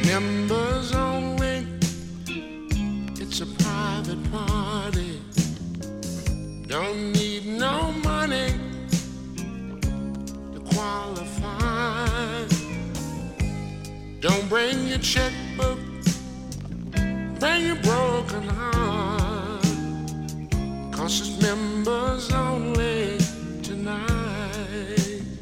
Members only, it's a private party. Don't need no money to qualify. Don't bring your checkbook, bring your broken heart, 'cause it's members only tonight.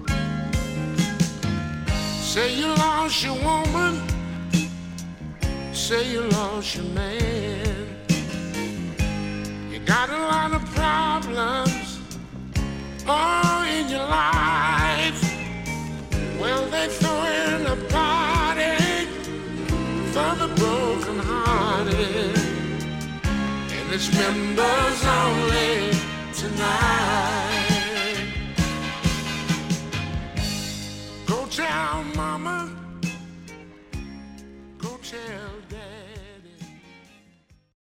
Say you lost your woman, say you lost your man. You got a lot of problems, in your life. Well, they throw in a party for the broken hearted, and it's members only tonight. Go tell mama